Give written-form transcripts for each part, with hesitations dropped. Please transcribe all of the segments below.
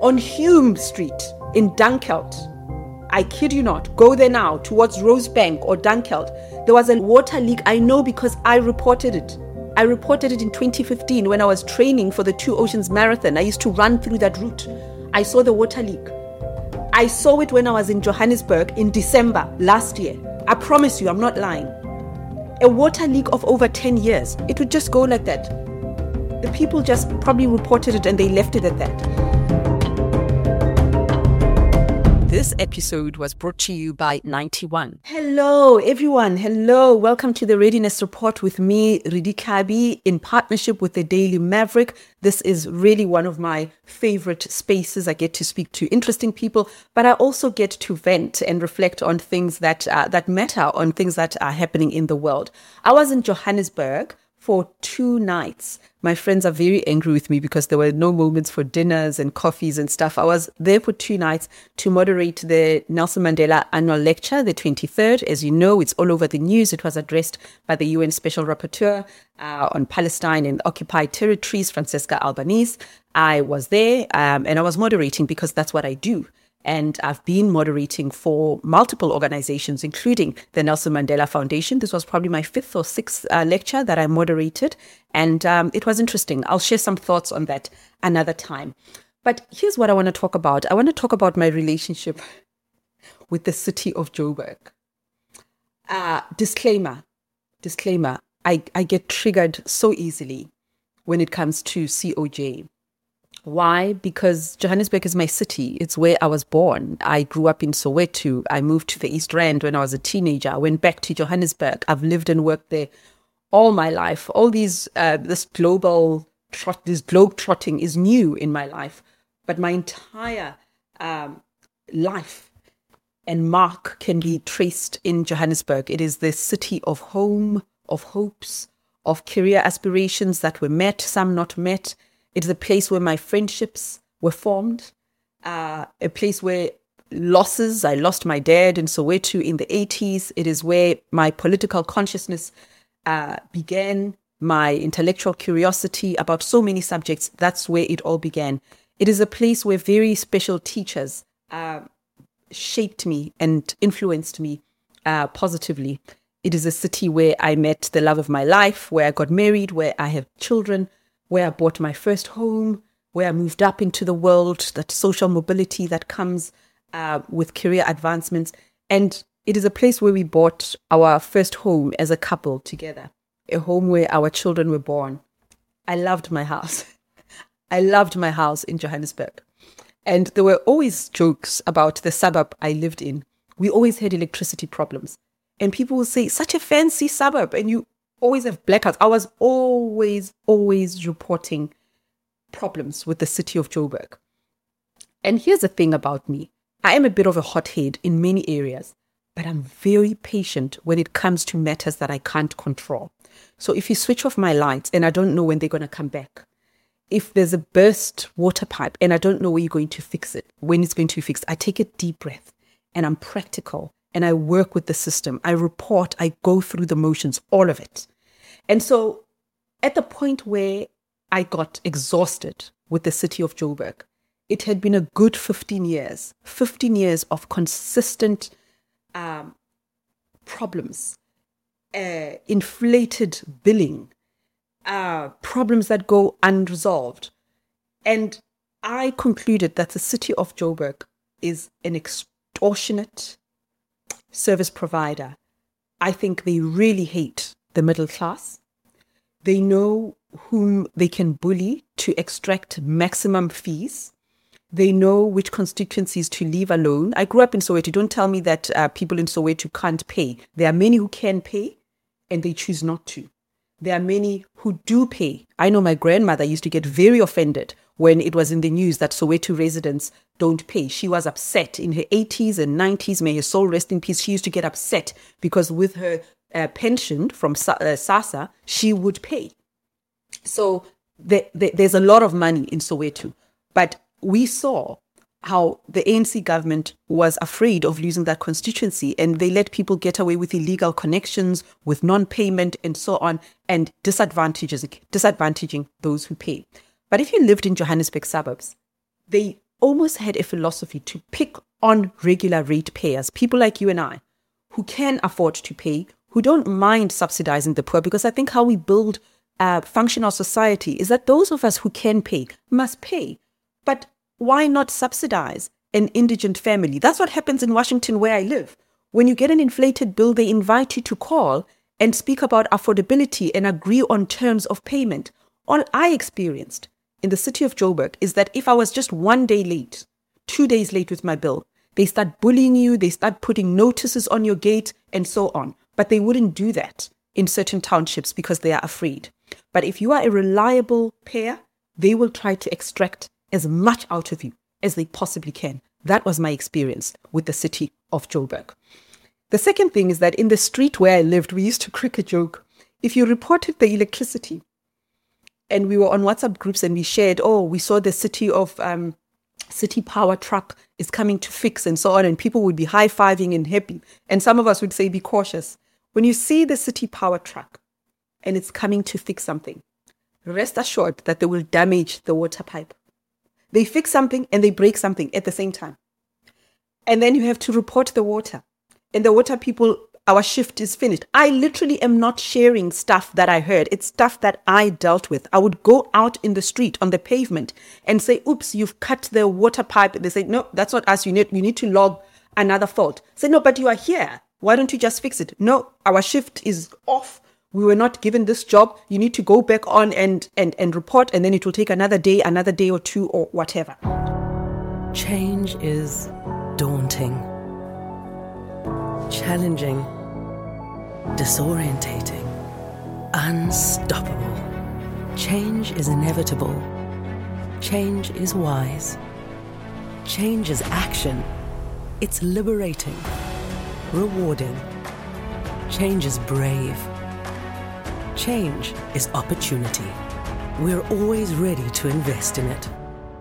on Hume Street in Dunkeld. I kid you not. Go there now towards Rosebank or Dunkeld. There was a water leak. I know because I reported it. I reported it in 2015 when I was training for the Two Oceans Marathon. I used to run through that route. I saw the water leak. I saw it when I was in Johannesburg in December last year. I promise you, I'm not lying. A water leak of over 10 years. It would just go like that. The people just probably reported it and they left it at that. This episode was brought to you by 91. Hello, everyone. Hello. Welcome to the Readiness Report with me, Ridi Kabi, in partnership with the Daily Maverick. This is really one of my favorite spaces. I get to speak to interesting people, but I also get to vent and reflect on things that matter, on things that are happening in the world. I was in Johannesburg for 2 nights. My friends are very angry with me because there were no moments for dinners and coffees and stuff. I was there for 2 nights to moderate the Nelson Mandela Annual Lecture, the 23rd. As you know, it's all over the news. It was addressed by the UN Special Rapporteur on Palestine and occupied territories, Francesca Albanese. I was there and I was moderating because that's what I do. And I've been moderating for multiple organizations, including the Nelson Mandela Foundation. This was probably my 5th or 6th lecture that I moderated. And it was interesting. I'll share some thoughts on that another time. But here's what I want to talk about. I want to talk about my relationship with the city of Joburg. Disclaimer. I get triggered so easily when it comes to COJ. Why? Because Johannesburg is my city. It's where I was born. I grew up in Soweto. I moved to the East Rand when I was a teenager. I went back to Johannesburg. I've lived and worked there all my life. All these, this globe trotting is new in my life. But my entire life and mark can be traced in Johannesburg. It is the city of home, of hopes, of career aspirations that were met, some not met. It's a place where my friendships were formed, a place where I lost my dad in Soweto in the 80s. It is where my political consciousness began, my intellectual curiosity about so many subjects. That's where it all began. It is a place where very special teachers shaped me and influenced me positively. It is a city where I met the love of my life, where I got married, where I have children, where I bought my first home, where I moved up into the world, that social mobility that comes with career advancements. And it is a place where we bought our first home as a couple together, a home where our children were born. I loved my house. I loved my house in Johannesburg. And there were always jokes about the suburb I lived in. We always had electricity problems. And people will say, such a fancy suburb, and you always have blackouts. I was always reporting problems with the city of Joburg. And here's the thing about me. I am a bit of a hothead in many areas, but I'm very patient when it comes to matters that I can't control. So if you switch off my lights and I don't know when they're going to come back, if there's a burst water pipe and I don't know where you're going to fix it, when it's going to be fixed, I take a deep breath and I'm practical and I work with the system. I report, I go through the motions, all of it. And so at the point where I got exhausted with the city of Joburg, it had been a good 15 years of consistent problems, inflated billing, problems that go unresolved. And I concluded that the city of Joburg is an extortionate service provider. I think they really hate the middle class. They know whom they can bully to extract maximum fees. They know which constituencies to leave alone. I grew up in Soweto. Don't tell me that people in Soweto can't pay. There are many who can pay and they choose not to. There are many who do pay. I know my grandmother used to get very offended when it was in the news that Soweto residents don't pay. She was upset in her 80s and 90s. May her soul rest in peace. She used to get upset because with her pension from SASSA, she would pay. So there's a lot of money in Soweto. But we saw how the ANC government was afraid of losing that constituency, and they let people get away with illegal connections, with non-payment and so on, and disadvantaging those who pay. But if you lived in Johannesburg suburbs, they almost had a philosophy to pick on regular rate payers, people like you and I, who can afford to pay, who don't mind subsidizing the poor, because I think how we build functional society is that those of us who can pay must pay. But why not subsidize an indigent family? That's what happens in Washington, where I live. When you get an inflated bill, they invite you to call and speak about affordability and agree on terms of payment. All I experienced in the city of Joburg is that if I was just 1 day late, 2 days late with my bill, they start bullying you, they start putting notices on your gate and so on. But they wouldn't do that in certain townships because they are afraid. But if you are a reliable payer, they will try to extract as much out of you as they possibly can. That was my experience with the city of Joburg. The second thing is that in the street where I lived, we used to crack a joke. If you reported the electricity, and we were on WhatsApp groups and we shared, we saw the city power truck is coming to fix and so on, and people would be high-fiving and happy. And some of us would say, be cautious. When you see the city power truck and it's coming to fix something, rest assured that they will damage the water pipe. They fix something and they break something at the same time. And then you have to report the water. And the water people, our shift is finished. I literally am not sharing stuff that I heard. It's stuff that I dealt with. I would go out in the street on the pavement and say, oops, you've cut the water pipe. They say, no, that's not us. You need to log another fault. Say, no, but you are here. Why don't you just fix it? No, our shift is off. We were not given this job. You need to go back on and report, and then it will take another day or two, or whatever. Change is daunting, challenging, disorientating, unstoppable. Change is inevitable. Change is wise. Change is action. It's liberating, rewarding. Change is brave. Change is opportunity. We're always ready to invest in it.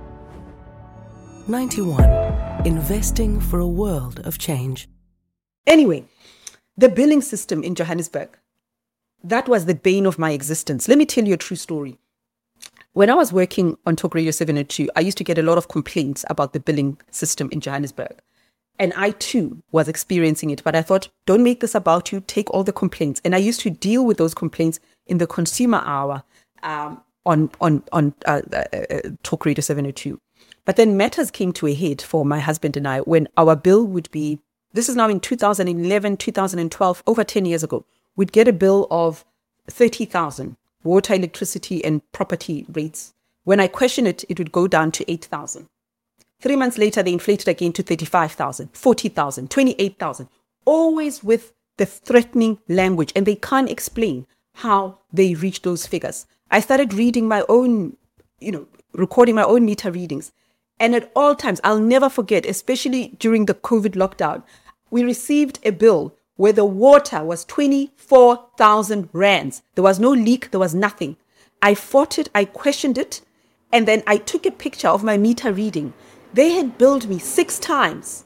91. Investing for a world of change. Anyway, the billing system in Johannesburg, that was the bane of my existence. Let me tell you a true story. When I was working on Talk Radio 702, I used to get a lot of complaints about the billing system in Johannesburg. And I too was experiencing it, but I thought, don't make this about you, take all the complaints. And I used to deal with those complaints in the consumer hour on Talk Radio 702. But then matters came to a head for my husband and I when our bill would be, this is now in 2011, 2012, over 10 years ago, we'd get a bill of 30,000, water, electricity, and property rates. When I questioned it, it would go down to 8,000. 3 months later, they inflated again to 35,000, 40,000, 28,000, always with the threatening language. And they can't explain how they reached those figures. I started reading my own, recording my own meter readings. And at all times, I'll never forget, especially during the COVID lockdown, we received a bill where the water was 24,000 rands. There was no leak. There was nothing. I fought it. I questioned it. And then I took a picture of my meter reading. They had billed me 6 times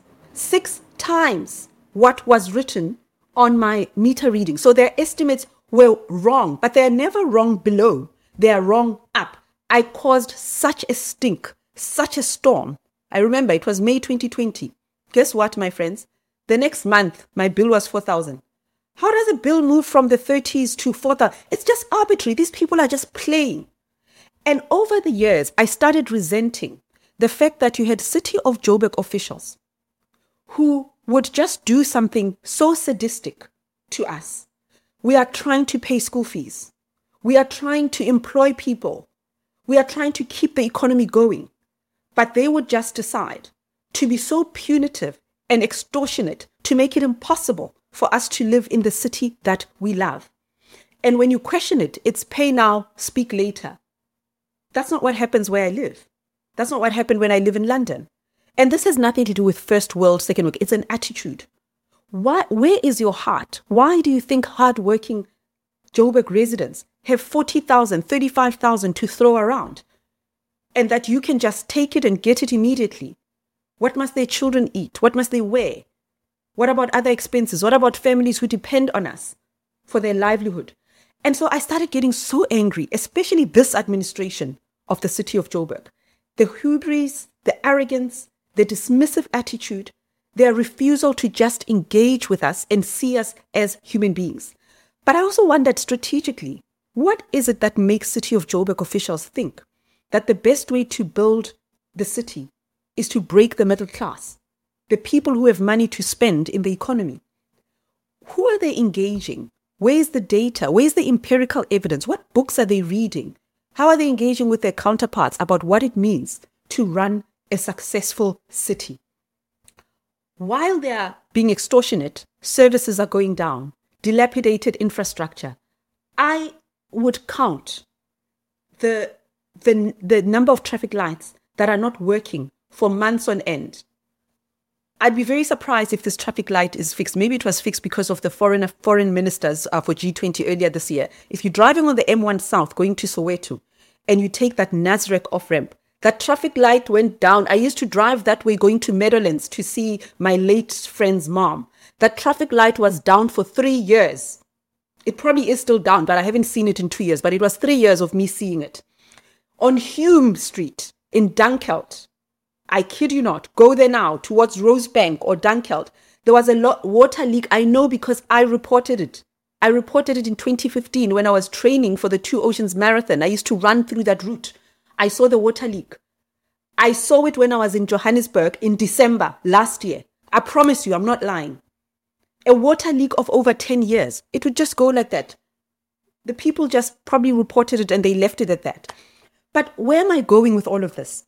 what was written on my meter reading. So their estimates were wrong, but they're never wrong below. They are wrong up. I caused such a stink, such a storm. I remember it was May 2020. Guess what, my friends? The next month, my bill was 4,000. How does a bill move from the 30s to 4,000? It's just arbitrary. These people are just playing. And over the years, I started resenting the fact that you had City of Joburg officials who would just do something so sadistic to us. We are trying to pay school fees. We are trying to employ people. We are trying to keep the economy going. But they would just decide to be so punitive and extortionate to make it impossible for us to live in the city that we love. And when you question it, it's pay now, speak later. That's not what happens where I live. That's not what happened when I live in London. And this has nothing to do with first world, second world. It's an attitude. Where is your heart? Why do you think hardworking Joburg residents have 40,000, 35,000 to throw around? And that you can just take it and get it immediately? What must their children eat? What must they wear? What about other expenses? What about families who depend on us for their livelihood? And so I started getting so angry, especially this administration of the City of Joburg. The hubris, the arrogance, the dismissive attitude, their refusal to just engage with us and see us as human beings. But I also wondered strategically, what is it that makes City of Joburg officials think that the best way to build the city is to break the middle class, the people who have money to spend in the economy? Who are they engaging? Where's the data? Where's the empirical evidence? What books are they reading? How are they engaging with their counterparts about what it means to run a successful city? While they are being extortionate, services are going down, dilapidated infrastructure. I would count the number of traffic lights that are not working for months on end. I'd be very surprised if this traffic light is fixed. Maybe it was fixed because of the foreign ministers for G20 earlier this year. If you're driving on the M1 South going to Soweto and you take that Nasrec off-ramp, that traffic light went down. I used to drive that way going to Meadowlands to see my late friend's mom. That traffic light was down for 3 years. It probably is still down, but I haven't seen it in 2 years. But it was 3 years of me seeing it. On Hume Street in Dunkeld, I kid you not, go there now towards Rosebank or Dunkeld. There was a water leak. I know because I reported it. I reported it in 2015 when I was training for the Two Oceans Marathon. I used to run through that route. I saw the water leak. I saw it when I was in Johannesburg in December last year. I promise you, I'm not lying. A water leak of over 10 years. It would just go like that. The people just probably reported it and they left it at that. But where am I going with all of this?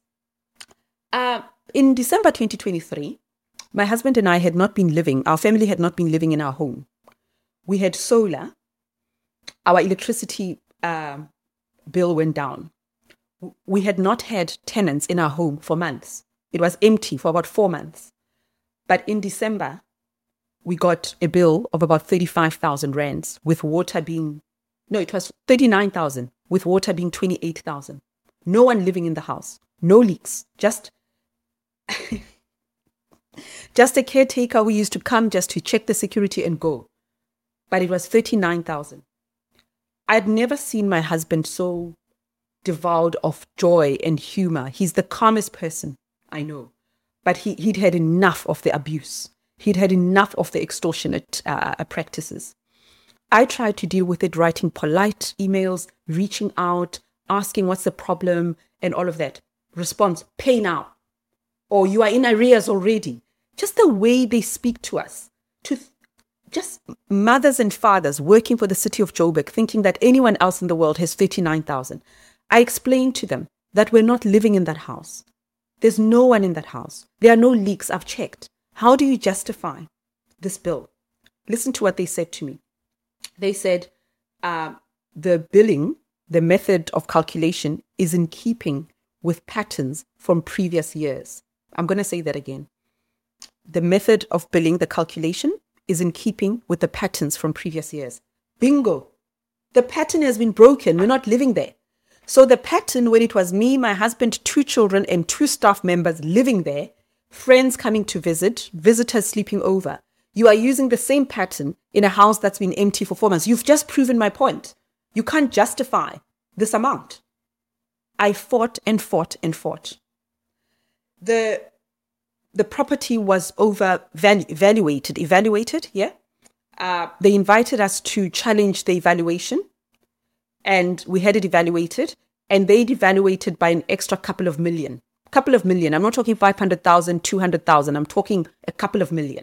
In December 2023, my husband and I had not been living, our family had not been living in our home. We had solar. Our electricity bill went down. We had not had tenants in our home for months. It was empty for about 4 months. But in December, we got a bill of about 35,000 rands with water being, no, it was 39,000 with water being 28,000. No one living in the house, no leaks, just a caretaker who used to come just to check the security and go. But it was 39,000. I'd never seen my husband so devoured of joy and humor. He's the calmest person I know. But he'd had enough of the abuse. He'd had enough of the extortionate practices. I tried to deal with it, writing polite emails, reaching out, asking what's the problem and all of that. Response, pay now. Or you are in arrears already. Just the way they speak to us. Just mothers and fathers working for the City of Joburg, thinking that anyone else in the world has 39,000. I explained to them that we're not living in that house. There's no one in that house. There are no leaks. I've checked. How do you justify this bill? Listen to what they said to me. They said the billing, the method of calculation is in keeping with patterns from previous years. I'm going to say that again. The method of billing, the calculation, is in keeping with the patterns from previous years. Bingo. The pattern has been broken. We're not living there. So the pattern when it was me, my husband, 2 children and 2 staff members living there, friends coming to visit, visitors sleeping over. You are using the same pattern in a house that's been empty for 4 months. You've just proven my point. You can't justify this amount. I fought and fought and fought. The property was evaluated, yeah? They invited us to challenge the evaluation and we had it evaluated and they'd evaluated by an extra couple of million. I'm not talking 500,000, 200,000. I'm talking a couple of million.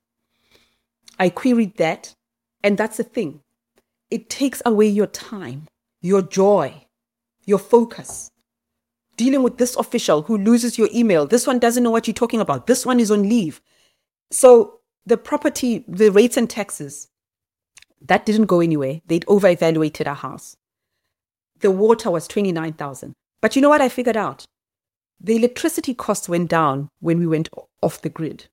I queried that. And that's the thing. It takes away your time, your joy, your focus. Dealing with this official who loses your email. This one doesn't know what you're talking about. This one is on leave. So the property, the rates and taxes, that didn't go anywhere. They'd over-evaluated our house. The water was 29,000. But you know what I figured out? The electricity costs went down when we went off the grid.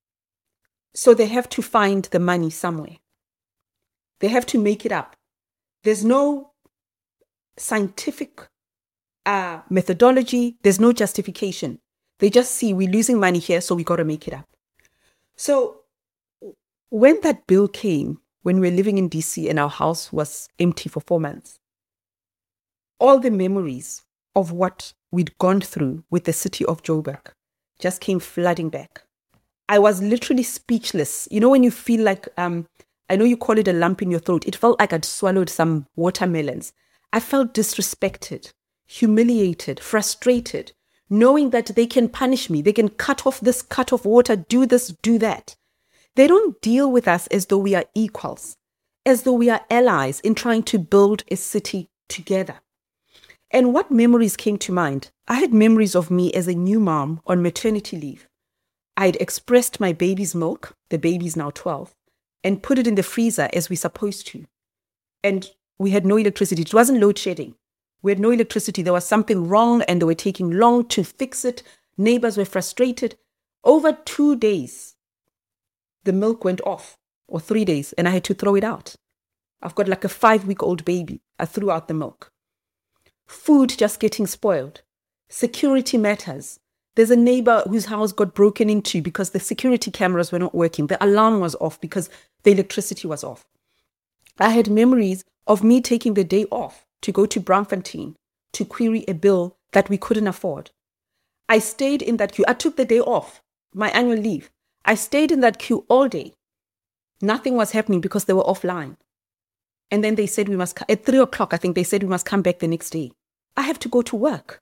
So they have to find the money somewhere. They have to make it up. There's no scientific methodology. There's no justification. They just see we're losing money here, so we got to make it up. So when that bill came, when we were living in DC and our house was empty for 4 months, all the memories of what we'd gone through with the city of Joburg just came flooding back. I was literally speechless. You know, when you feel like, I know you call it a lump in your throat. It felt like I'd swallowed some watermelons. I felt disrespected, humiliated, frustrated, knowing that they can punish me. They can cut off this, cut off water, do this, do that. They don't deal with us as though we are equals, as though we are allies in trying to build a city together. And what memories came to mind? I had memories of me as a new mom on maternity leave. I had expressed my baby's milk, the baby's now 12, and put it in the freezer as we're supposed to. And we had no electricity. It wasn't load shedding. We had no electricity. There was something wrong and they were taking long to fix it. Neighbors were frustrated. Over 2 days, the milk went off, or 3 days, and I had to throw it out. I've got like a 5-week-old baby. I threw out the milk. Food just getting spoiled. Security matters. There's a neighbor whose house got broken into because the security cameras were not working. The alarm was off because the electricity was off. I had memories of me taking the day off to go to Braamfontein to query a bill that we couldn't afford. I stayed in that queue. I took the day off, my annual leave. I stayed in that queue all day. Nothing was happening because they were offline. And then they said we must, at 3 o'clock, I think they said we must come back the next day. I have to go to work.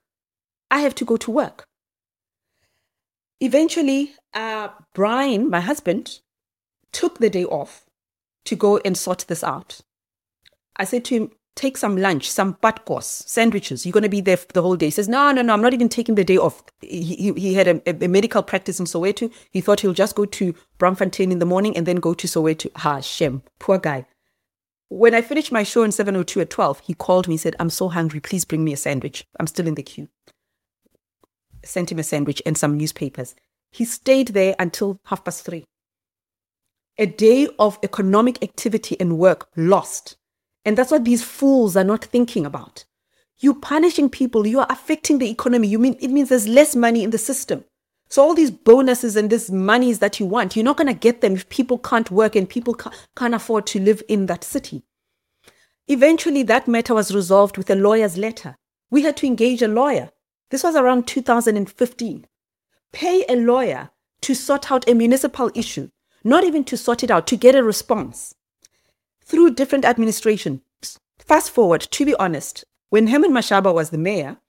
Eventually, Brian, my husband, took the day off to go and sort this out. I said to him, take some lunch, some patkos, sandwiches. You're going to be there for the whole day. He says, no, I'm not even taking the day off. He had a medical practice in Soweto. He thought he'll just go to Braamfontein in the morning and then go to Soweto. Shem, poor guy. When I finished my show in 702 at 12, he called me and said, I'm so hungry. Please bring me a sandwich. I'm still in the queue. Sent him a sandwich and some newspapers. He stayed there until 3:30. A day of economic activity and work lost. And that's what these fools are not thinking about. You're punishing people. You are affecting the economy. It means there's less money in the system. So all these bonuses and this monies that you want, you're not going to get them if people can't work and people can't afford to live in that city. Eventually, that matter was resolved with a lawyer's letter. We had to engage a lawyer. This was around 2015. Pay a lawyer to sort out a municipal issue, not even to sort it out, to get a response through different administrations. Fast forward, to be honest, when Herman Mashaba was the mayor,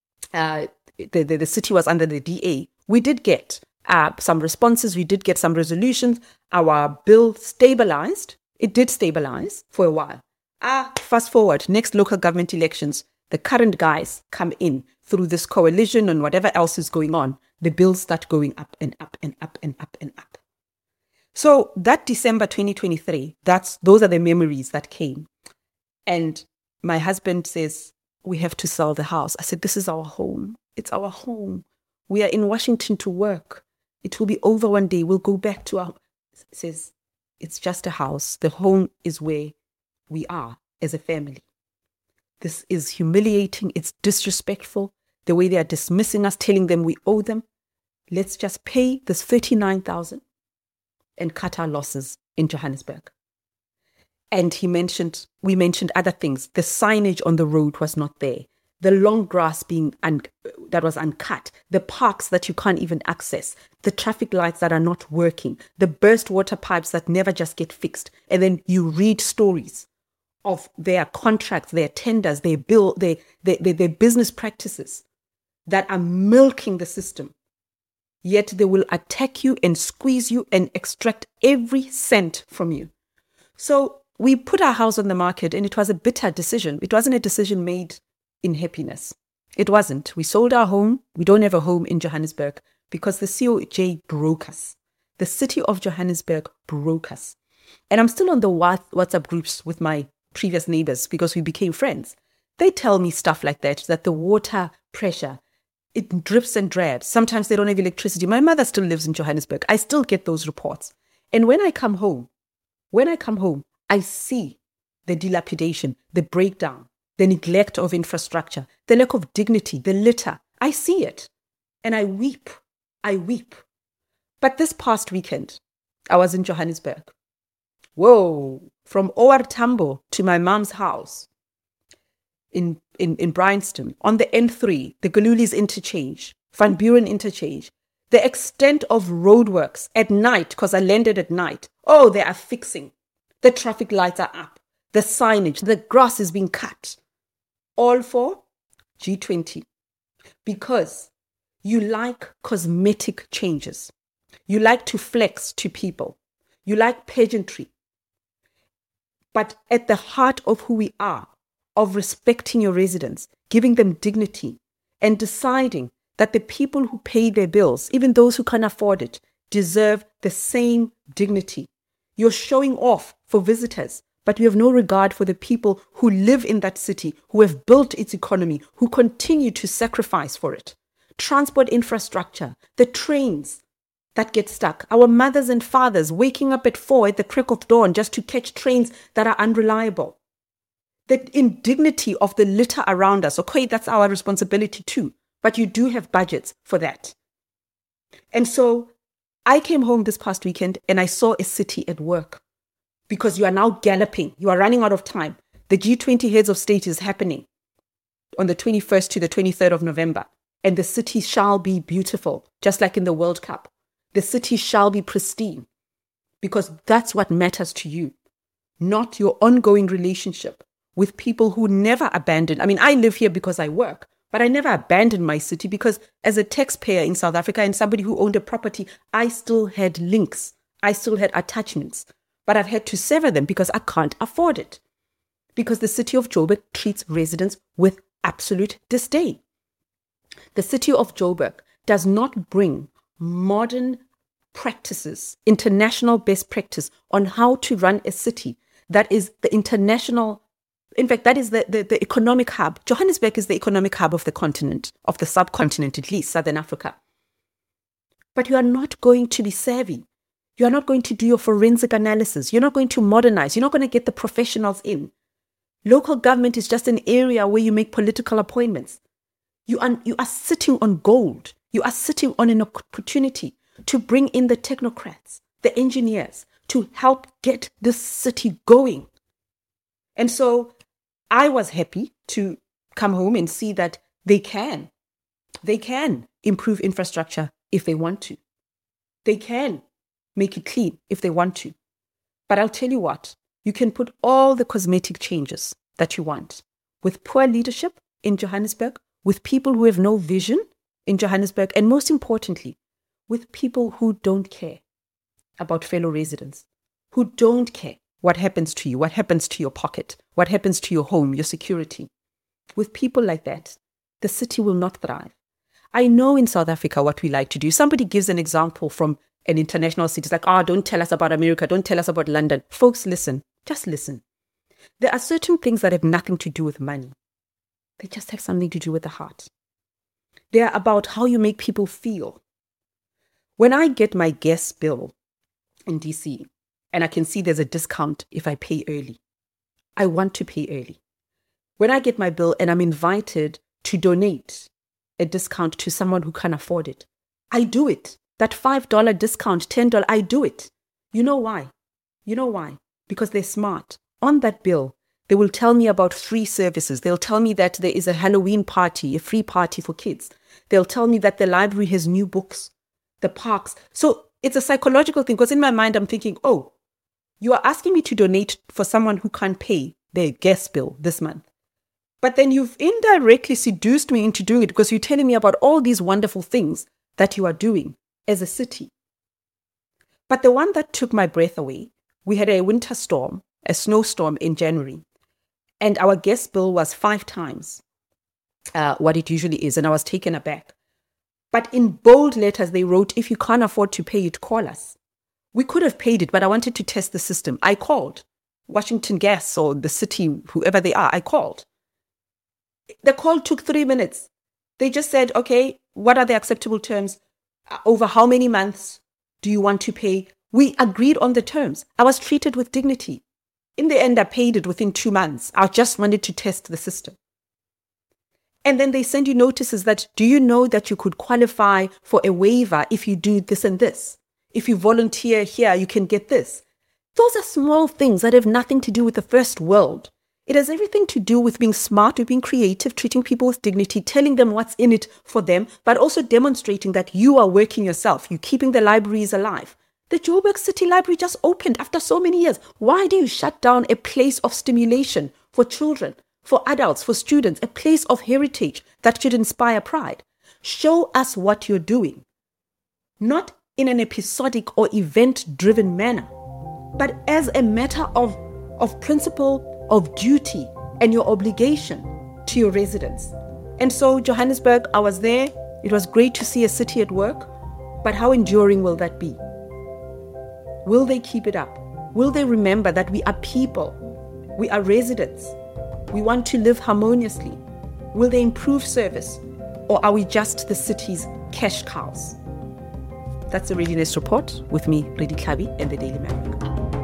the city was under the DA. We did get some responses. We did get some resolutions. Our bill stabilized. It did stabilize for a while. Fast forward, next local government elections, the current guys come in through this coalition and whatever else is going on. The bills start going up and up and up and up and up. So that December 2023, those are the memories that came. And my husband says, we have to sell the house. I said, this is our home. It's our home. We are in Washington to work. It will be over one day. We'll go back to our... He says, it's just a house. The home is where we are as a family. This is humiliating. It's disrespectful. The way they are dismissing us, telling them we owe them. Let's just pay this 39,000 and cut our losses in Johannesburg. And we mentioned other things. The signage on the road was not there. The long grass that was uncut, the parks that you can't even access, the traffic lights that are not working, the burst water pipes that never just get fixed. And then you read stories of their contracts, their tenders, their business practices that are milking the system. Yet they will attack you and squeeze you and extract every cent from you. So we put our house on the market and it was a bitter decision. It wasn't a decision made in happiness. It wasn't. We sold our home. We don't have a home in Johannesburg because the COJ broke us. The city of Johannesburg broke us. And I'm still on the WhatsApp groups with my previous neighbors because we became friends. They tell me stuff like that the water pressure, it drips and drabs. Sometimes they don't have electricity. My mother still lives in Johannesburg. I still get those reports. And when I come home, I see the dilapidation, the breakdown, the neglect of infrastructure, the lack of dignity, the litter. I see it and I weep. But this past weekend, I was in Johannesburg. Whoa, from OR Tambo to my mom's house. in Bryanston, on the N3, the Galulis interchange, Van Buren interchange, the extent of roadworks at night, because I landed at night. Oh, they are fixing. The traffic lights are up. The signage, the grass is being cut. All for G20. Because you like cosmetic changes. You like to flex to people. You like pageantry. But at the heart of who we are, of respecting your residents, giving them dignity, and deciding that the people who pay their bills, even those who can't afford it, deserve the same dignity. You're showing off for visitors, but you have no regard for the people who live in that city, who have built its economy, who continue to sacrifice for it. Transport infrastructure, the trains that get stuck, our mothers and fathers waking up at 4 at the crack of dawn just to catch trains that are unreliable. The indignity of the litter around us, okay, that's our responsibility too, but you do have budgets for that. And so I came home this past weekend and I saw a city at work, because you are now galloping, you are running out of time. The G20 heads of state is happening on the 21st to the 23rd of November, and the city shall be beautiful, just like in the World Cup. The city shall be pristine, because that's what matters to you, not your ongoing relationship with people who never abandoned. I mean, I live here because I work, but I never abandoned my city, because as a taxpayer in South Africa and somebody who owned a property, I still had links. I still had attachments, but I've had to sever them because I can't afford it. Because the city of Joburg treats residents with absolute disdain. The city of Joburg does not bring modern practices, international best practice on how to run a city that is the international, in fact, that is the economic hub. Johannesburg is the economic hub of the continent, of the subcontinent, at least, Southern Africa. But you are not going to be savvy. You are not going to do your forensic analysis. You're not going to modernize. You're not going to get the professionals in. Local government is just an area where you make political appointments. You are sitting on gold. You are sitting on an opportunity to bring in the technocrats, the engineers, to help get this city going. And so I was happy to come home and see that they can improve infrastructure if they want to. They can make it clean if they want to. But I'll tell you what, you can put all the cosmetic changes that you want with poor leadership in Johannesburg, with people who have no vision in Johannesburg, and most importantly, with people who don't care about fellow residents, who don't care what happens to you, what happens to your pocket, what happens to your home, your security. With people like that, the city will not thrive. I know in South Africa what we like to do. Somebody gives an example from an international city. It's like, don't tell us about America. Don't tell us about London. Folks, listen. Just listen. There are certain things that have nothing to do with money. They just have something to do with the heart. They are about how you make people feel. When I get my gas bill in DC, and I can see there's a discount if I pay early, I want to pay early. When I get my bill and I'm invited to donate a discount to someone who can't afford it, I do it. That $5 discount, $10, I do it. You know why? You know why? Because they're smart. On that bill, they will tell me about free services. They'll tell me that there is a Halloween party, a free party for kids. They'll tell me that the library has new books, the parks. So it's a psychological thing, because in my mind, I'm thinking, you are asking me to donate for someone who can't pay their gas bill this month. But then you've indirectly seduced me into doing it, because you're telling me about all these wonderful things that you are doing as a city. But the one that took my breath away, we had a winter storm, a snowstorm in January, and our gas bill was 5 times what it usually is, and I was taken aback. But in bold letters, they wrote, if you can't afford to pay it, call us. We could have paid it, but I wanted to test the system. I called Washington Gas or the city, whoever they are, I called. The call took 3 minutes. They just said, okay, what are the acceptable terms? Over how many months do you want to pay? We agreed on the terms. I was treated with dignity. In the end, I paid it within 2 months. I just wanted to test the system. And then they send you notices that, do you know that you could qualify for a waiver if you do this and this? If you volunteer here, you can get this. Those are small things that have nothing to do with the first world. It has everything to do with being smart, with being creative, treating people with dignity, telling them what's in it for them, but also demonstrating that you are working yourself. You're keeping the libraries alive. The Joburg City Library just opened after so many years. Why do you shut down a place of stimulation for children, for adults, for students, a place of heritage that should inspire pride? Show us what you're doing, not in an episodic or event-driven manner, but as a matter of principle, of duty, and your obligation to your residents. And so Johannesburg, I was there. It was great to see a city at work, but how enduring will that be? Will they keep it up? Will they remember that we are people? We are residents. We want to live harmoniously. Will they improve service? Or are we just the city's cash cows? That's the Readiness Report with me, Lady Klabi, and the Daily Maverick.